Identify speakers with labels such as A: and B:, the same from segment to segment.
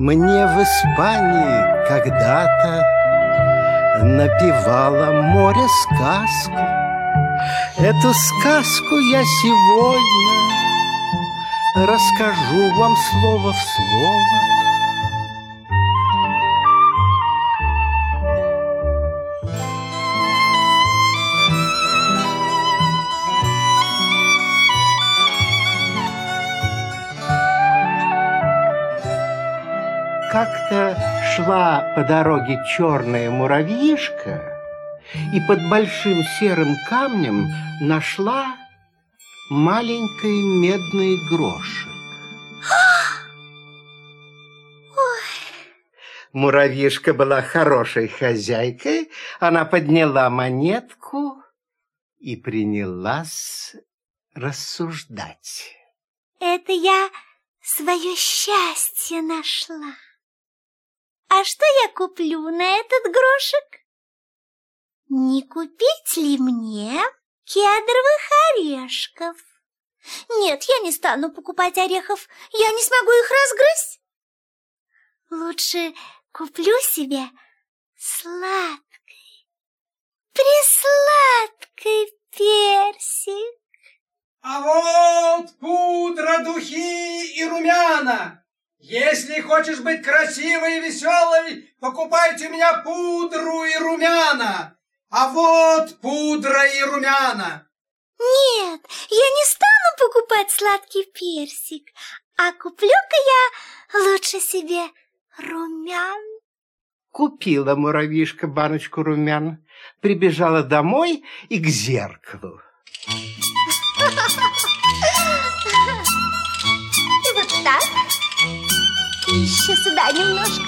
A: Мне в Испании когда-то напевало море сказку. Эту сказку я сегодня расскажу вам слово в слово. Как-то шла по дороге черная муравьишка и под большим серым камнем нашла маленький медный грошек. Муравьишка была хорошей хозяйкой. Она подняла монетку и принялась рассуждать.
B: Это я свое счастье нашла. А что я куплю на этот грошек? Не купить ли мне кедровых орешков? Нет, я не стану покупать орехов, я не смогу их разгрызть. Лучше куплю себе сладкий, пресладкий персик.
C: А вот пудра, духи и румяна. Если хочешь быть красивой и веселой, покупайте у меня пудру и румяна. А вот пудра и румяна.
B: Нет, я не стану покупать сладкий персик, а куплю-ка я лучше себе румян.
A: Купила муравьишка баночку румян, прибежала домой и к зеркалу.
B: И вот так. Еще сюда немножко.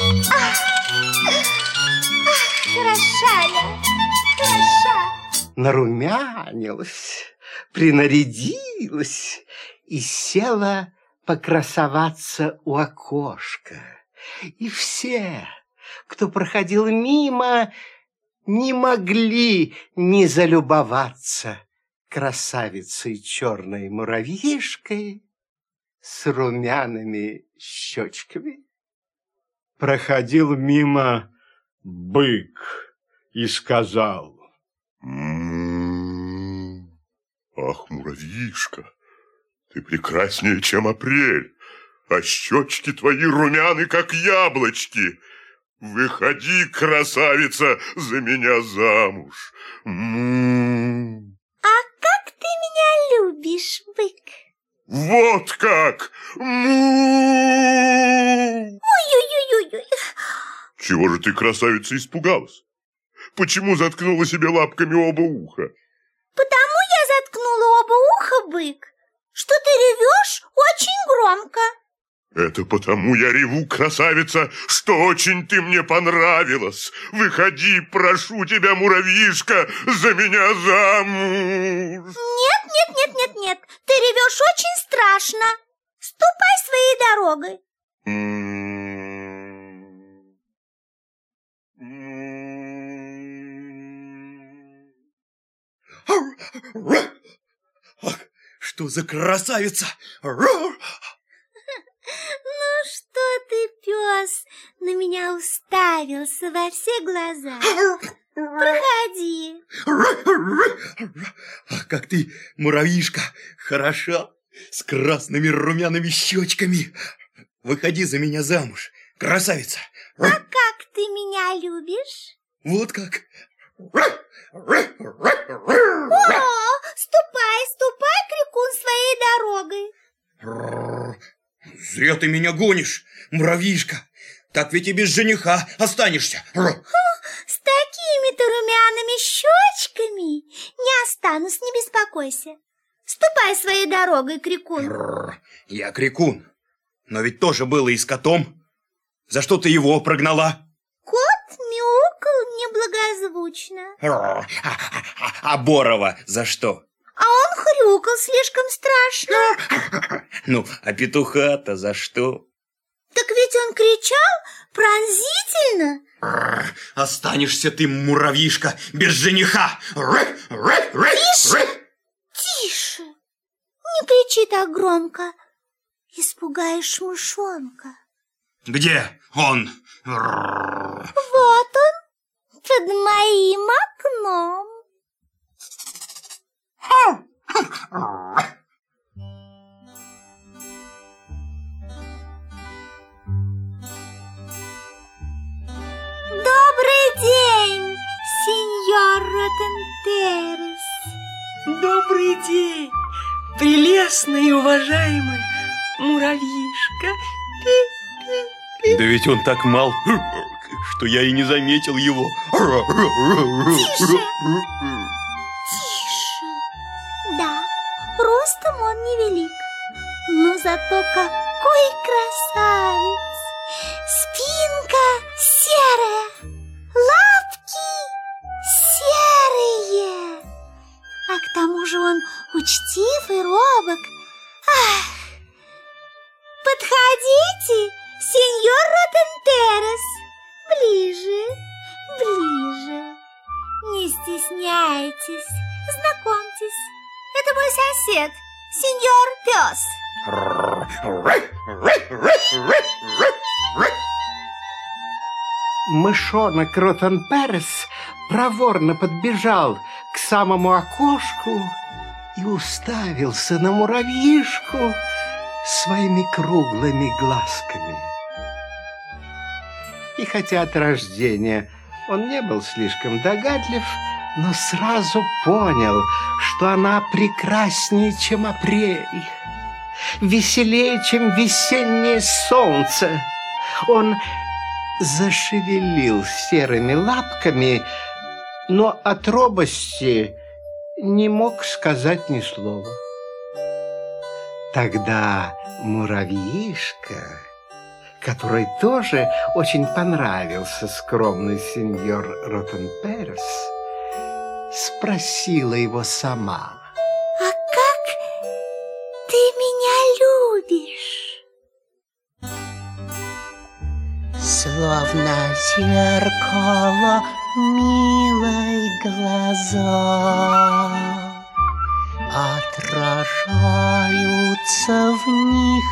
B: Хороша я, хороша.
A: Нарумянилась, принарядилась и села покрасоваться у окошка. И все, кто проходил мимо, не могли не залюбоваться красавицей черной муравьишкой с румяными щечками. Проходил мимо бык и сказал:
D: Ах, муравьишка, ты прекраснее, чем апрель, а щечки твои румяны, как яблочки. Выходи, красавица, за меня замуж.
B: А как ты меня любишь, бык?
D: Вот как!
B: Ой-ой-ой-ой-ой.
D: Чего же ты, красавица, испугалась? Почему заткнула себе лапками оба уха?
B: Потому я заткнула оба уха, бык, что ты ревешь очень громко.
D: Это потому я реву, красавица, что очень ты мне понравилась. Выходи, прошу тебя, муравьишка, за меня замуж.
B: Нет, ты ревешь очень страшно. Ступай своей дорогой.
E: Ах, что за красавица!
B: Ну что ты, пес, на меня уставился во все глаза? Проходи.
E: Ах, как ты, муравьишка, хороша, с красными румяными щечками. Выходи за меня замуж, красавица.
B: А как ты меня любишь?
E: Вот как.
B: О, ступай, крикун, своей дорогой.
E: Зря ты меня гонишь, муравьишка. Так ведь и без жениха останешься.
B: С такими-то румяными щечками не останусь, не беспокойся. Ступай своей дорогой, крикун.
E: Я крикун, но ведь тоже было и с котом. За что ты его прогнала?
B: Кот мяукал неблагозвучно.
E: А Борова за что?
B: А он хрюкал слишком страшно.
E: Ну, а петуха-то за что?
B: Так ведь он кричал пронзительно.
E: Останешься ты, муравьишка, без жениха.
B: Тише. Не кричи так громко. Испугаешь мышонка.
E: Где он?
B: Вот он, под моим окном. Добрый день, сеньор Ротентерес.
F: Добрый день, прелестный и уважаемый муравьишка.
E: Да ведь он так мал, что я и не заметил его.
B: Тише. Тише. Да, ростом он невелик, но зато какой красавец. Спинка серая, лапки серые. А к тому же он учтив и робок. Ах! Подходите, сеньор Ротентерес. Ближе, ближе. Не стесняйтесь, знакомьтесь. Это мой сосед, сеньор Пес.
A: Мышонок Ротенперес проворно подбежал к самому окошку и уставился на муравьишку своими круглыми глазками. И хотя от рождения он не был слишком догадлив, но сразу понял, что она прекраснее, чем апрель, веселее, чем весеннее солнце. Он зашевелил серыми лапками, но от робости не мог сказать ни слова. Тогда муравьишка, который тоже очень понравился скромный сеньор Ротенперес, спросила его сама:
B: А как ты меня любишь?
G: Словно зеркало милой глаза, отражаются в них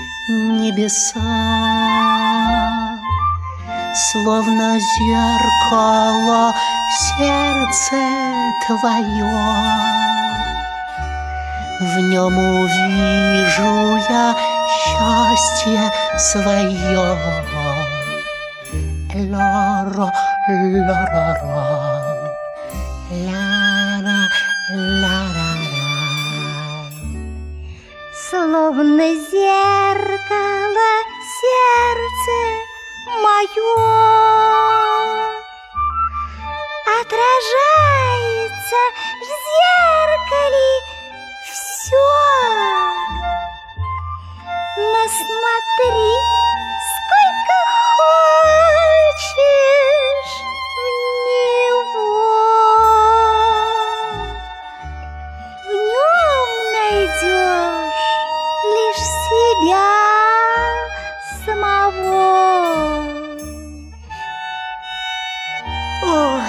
G: небеса. Словно зеркало сердце твое, в нем увижу я счастье свое. Ла-ра, ла-ра-ра, ла-ра, ла-ра-ра.
B: Словно зеркало сердце мое отражается в зеркале все. Но смотри, сколько хочешь в него. В нем найдешь лишь себя самого.
F: Ой,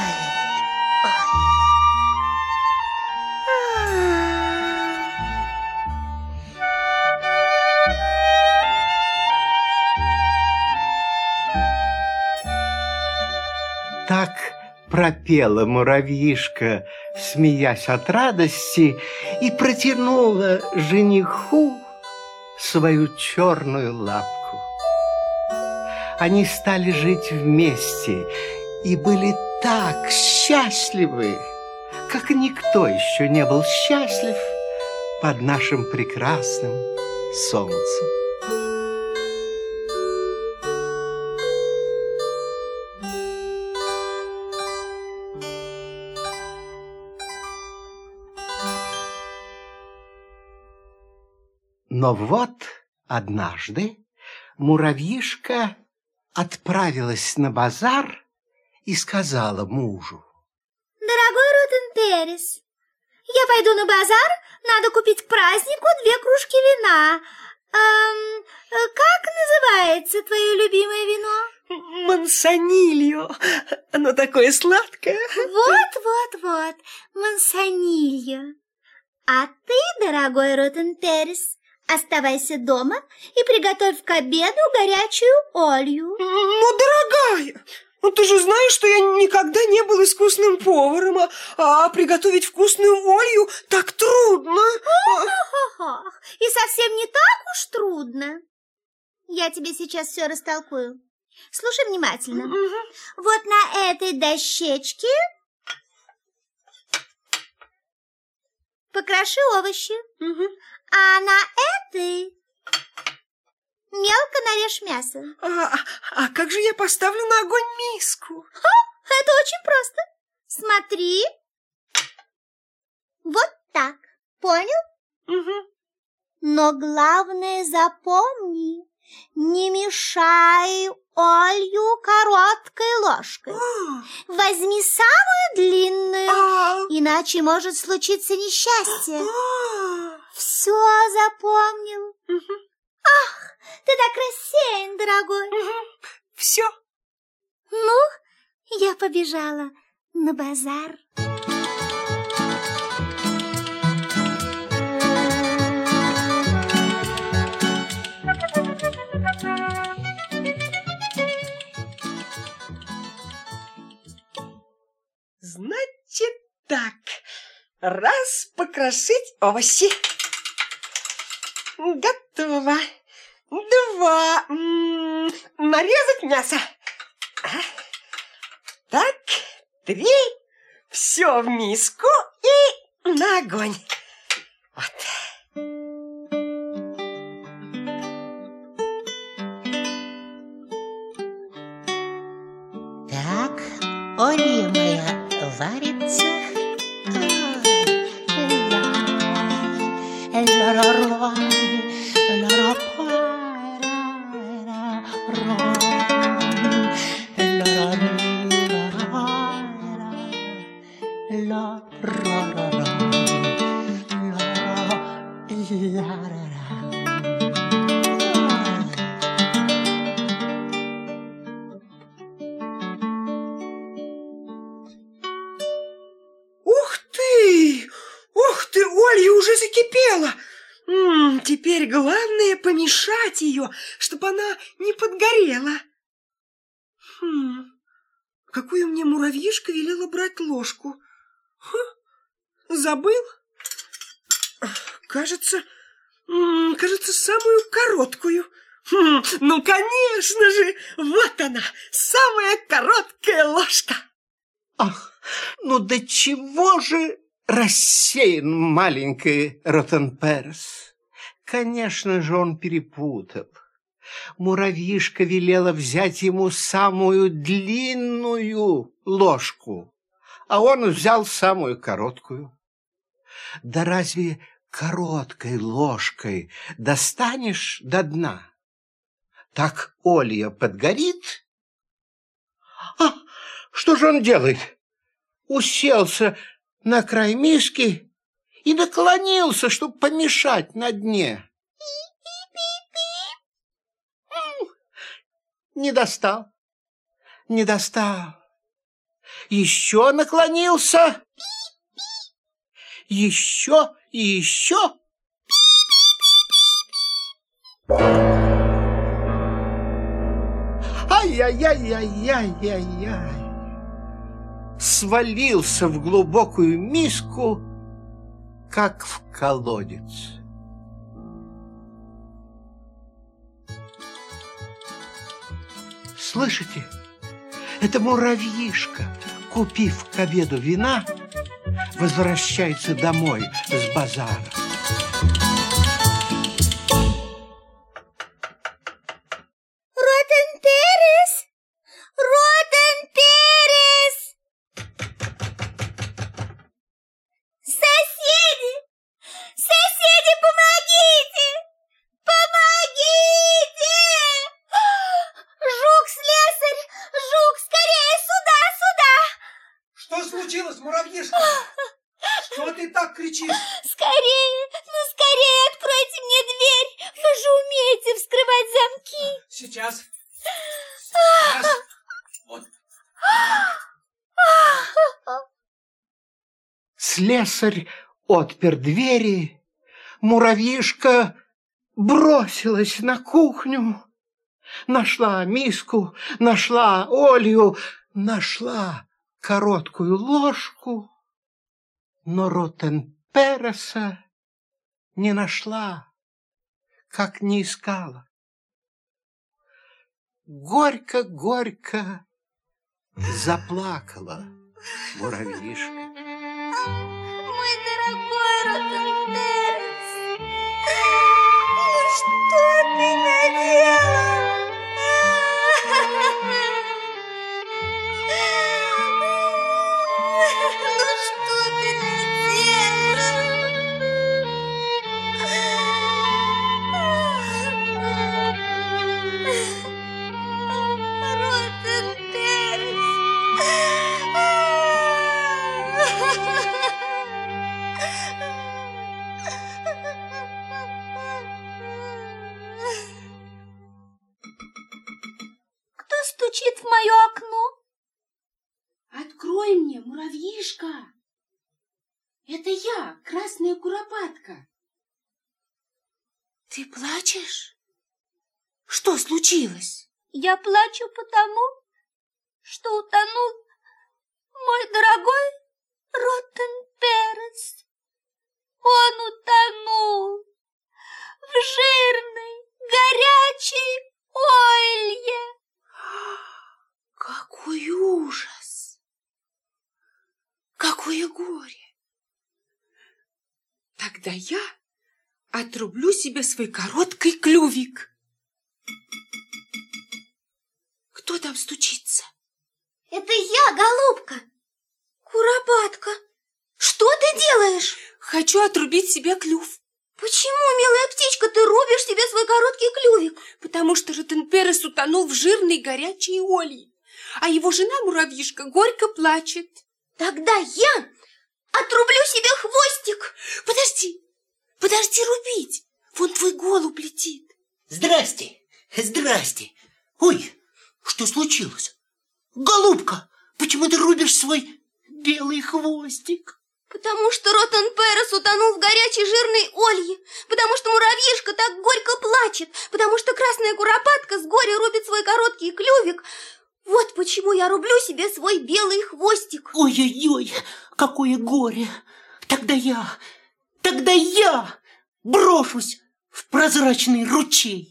A: Так пропела муравьишка, смеясь от радости, и протянула жениху свою черную лапку. Они стали жить вместе и были так счастливы, как никто еще не был счастлив под нашим прекрасным солнцем. Но вот однажды муравьишка отправилась на базар и сказала мужу:
B: Дорогой Ротенперес, я пойду на базар, надо купить к празднику 2 кружки вина. Как называется твое любимое вино?
F: Мансанильо, оно такое сладкое.
B: Вот, Мансанильо. А ты, дорогой Ротенперес, Оставайся дома и приготовь к обеду горячую Олью.
F: Ну, дорогая, ну ты же знаешь, что я никогда не был искусным поваром, а приготовить вкусную Олью так трудно.
B: Ох, и совсем не так уж трудно. Я тебе сейчас все растолкую. Слушай внимательно. Вот на этой дощечке покроши овощи, а на этой мелко нарежь мясо.
F: А как же я поставлю на огонь миску?
B: Это очень просто. Смотри. Вот так. Понял? Но главное запомни, не мешай Олью короткой ложкой. Возьми самую длинную, иначе может случиться несчастье. Все запомнил? Ах, ты так рассеян, дорогой.
F: Все.
B: Ну, я побежала на базар.
F: Значит так, раз покрошить овощи. Готово. 2. Нарезать мясо. Так, 3. Все в миску и на огонь. Вот.
G: Так, Олья моя варится.
F: Ух ты, Олья уже закипела. Теперь главное помешать ее, чтобы она не подгорела. Какую мне муравьишка велела брать ложку? Забыл? Кажется, самую короткую. Ну, конечно же, вот она, самая короткая ложка.
A: Ах, ну до чего же рассеян маленький Ротенперс? Конечно же, он перепутал. Муравьишка велела взять ему самую длинную ложку, а он взял самую короткую. Да разве короткой ложкой достанешь до дна? Так Олья подгорит. А что же он делает? Уселся на край миски и наклонился, чтобы помешать на дне. Не достал. Еще наклонился. Еще и еще. Ай-яй-яй-яй-яй-яй-яй. Свалился в глубокую миску, как в колодец. Слышите? Это муравьишка, купив к обеду вина, возвращается домой с базара.
B: Ротенперес! Соседи, помогите! Помогите! Жук-слесарь! Жук, скорее сюда!
C: Что случилось, муравьишка? Что ты так кричишь?
B: Скорее откройте мне дверь! Вы же умеете вскрывать замки!
C: Сейчас. Вот.
A: Слесарь отпер двери, муравьишка бросилась на кухню, нашла миску, нашла Олью, нашла короткую ложку, но Ротен-Переса не нашла, как не искала. Горько-горько заплакала муравьишка.
B: Мой дорогой Ротен-Перес, ну что ты наделал? Ну что ты Кто стучит в мое окно?
H: Открой мне, муравьишка. Это я, красная куропатка. Ты плачешь? Что случилось?
B: Я плачу потому, что утонул мой дорогой Ротен-Перес. Он утонул в жирной, горячей Олье.
H: Какой ужас! Какое горе! Тогда я отрублю себе свой короткий клювик. Кто там стучится?
B: Это я, голубка. Куропатка, что ты делаешь?
H: Хочу отрубить себе клюв.
B: Почему, милая птичка, ты рубишь себе свой короткий клювик?
H: Потому что Ротен-Перес утонул в жирной горячей Олье, а его жена-муравьишка горько плачет.
B: Тогда я отрублю себе хвостик.
H: Подожди рубить. Вон твой голубь летит.
G: Здрасте. Ой, что случилось? Голубка, почему ты рубишь свой белый хвостик?
B: Потому что Ротен-Перес утонул в горячей жирной Олье, потому что муравьишка так горько плачет, потому что красная куропатка с горя рубит свой короткий клювик. Вот почему я рублю себе свой белый хвостик.
G: Ой-ой-ой, какое горе! Тогда я брошусь в прозрачный ручей.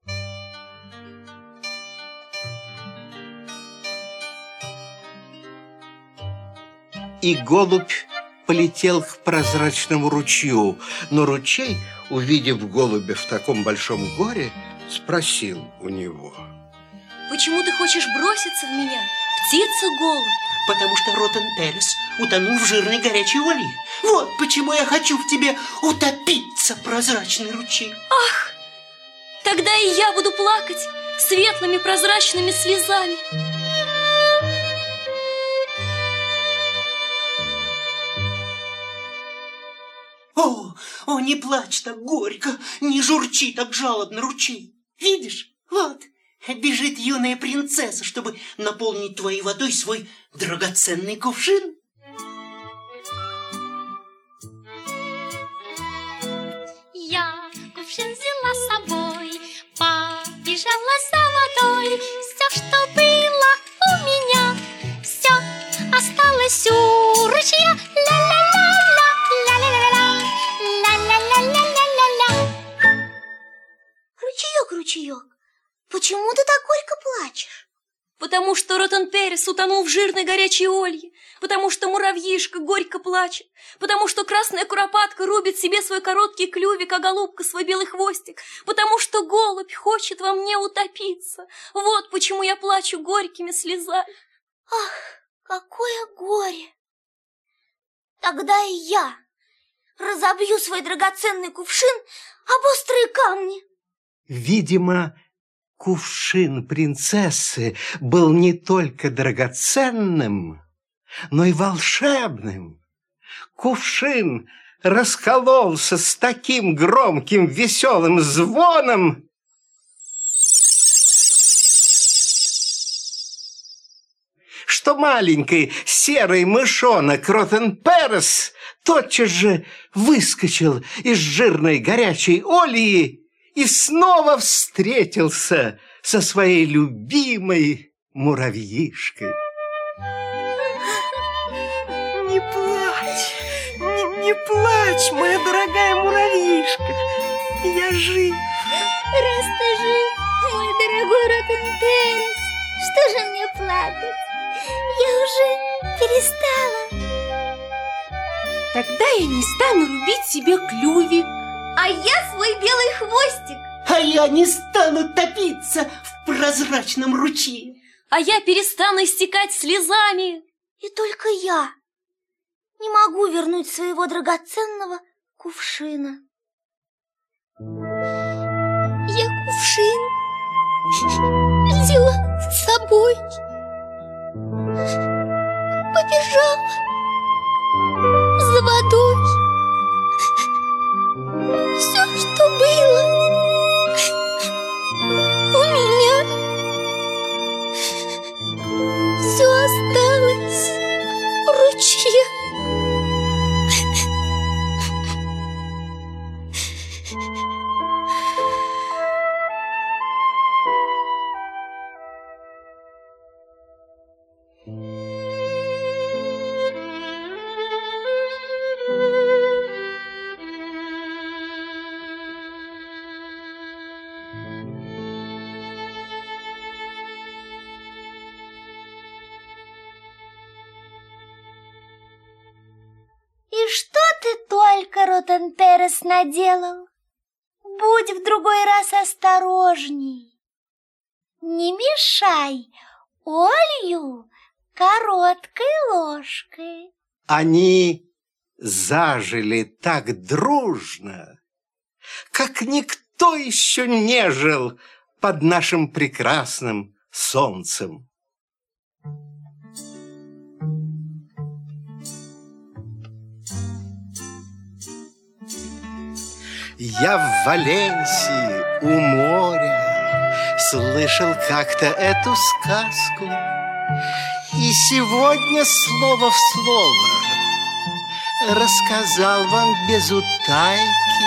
A: И голубь полетел к прозрачному ручью, но ручей, увидев голубя в таком большом горе, спросил у него:
H: Почему ты хочешь броситься в меня, птица-голубь?
G: Потому что Ротен-Перес утонул в жирной горячей Олье. Вот почему я хочу в тебе утопиться, прозрачный ручей.
H: Ах, тогда и я буду плакать светлыми прозрачными слезами.
G: О, не плачь так горько, не журчи так жалобно ручей. Видишь, вот, бежит юная принцесса, чтобы наполнить твоей водой свой драгоценный кувшин.
I: Я кувшин взяла с собой, побежала за водой. Все, что было у меня, все осталось у ручья. Ля-ля-ля-ля, ля-ля-ля-ля, ля-ля-ля-ля-ля-ля.
B: Ручеек, ручеек, почему ты так горько плачешь?
H: Потому что Ротен-Перес утонул в жирной горячей Олье, потому что муравьишка горько плачет, потому что красная куропатка рубит себе свой короткий клювик, а голубка свой белый хвостик, потому что голубь хочет во мне утопиться. Вот почему я плачу горькими слезами.
B: Ах, какое горе! Тогда и я разобью свой драгоценный кувшин об острые камни.
A: Видимо, кувшин принцессы был не только драгоценным, но и волшебным. Кувшин раскололся с таким громким веселым звоном, что маленький серый мышонок Ротен-Перес тотчас же выскочил из жирной горячей Ольи и снова встретился со своей любимой муравьишкой.
F: Не плачь, не плачь, моя дорогая муравьишка. Я жив.
B: Раз ты жив, мой дорогой Ротенперес, что же мне плакать? Я уже перестала.
F: Тогда я не стану рубить себе клювик.
H: А я свой белый хвостик.
G: А я не стану топиться в прозрачном ручье.
H: А я перестану истекать слезами.
B: И только я не могу вернуть своего драгоценного кувшина. Я кувшин взяла с собой, побежала за водой. Все, что было у меня, все осталось в ручье. И что ты только, Ротенперес, наделал? Будь в другой раз осторожней. Не мешай Олью короткой ложкой.
A: Они зажили так дружно, как никто еще не жил под нашим прекрасным солнцем. Я в Валенсии у моря слышал как-то эту сказку, и сегодня слово в слово рассказал вам без утайки.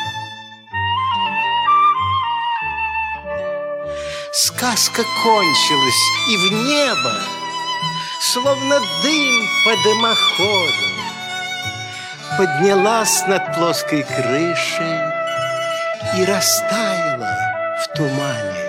A: Сказка кончилась, и в небо, словно дым по дымоходу, поднялась над плоской крышей и растаяла в тумане.